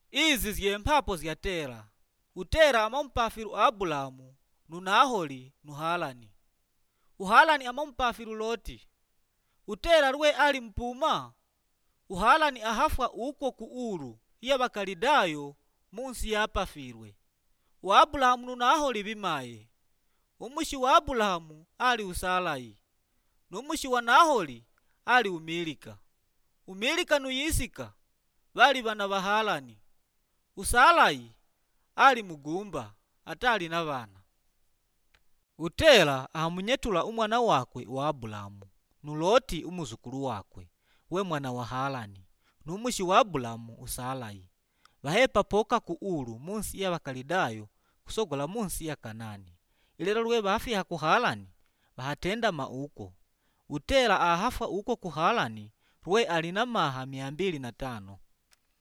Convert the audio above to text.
Izi ziyemphapo ziyatera. Utera amamupafiru Abulamu, nu Naholi nu Harani. Uharani amamupafiru Loti. Utera lwe ali mpuma. Uharani ahafwa uko ku Uru ya Bakalidayo munsi yapafirwe. Wa Abulamu nu Naholi bimaye. Umushi wa Abulamu ali Usalayi, numushi wa Naholi ali Umilika. Umilika nu Yisika bali bana ba Harani. Usalayi ali mugumba atali na bana. Utera amunyetula umwana wakwe wa Abulamu, nu Loti umuzukulu wakwe, we mwana wa Harani, numushi wa Abulamu Usalayi. Bahepa poka ku Uru munsi ya Bakalidayo kusogola munsi ya Kanani. Ilelo lwe bafiha ku Harani bahatenda mauko. Utera ahafwa uko ku Harani lwe alina maha 205.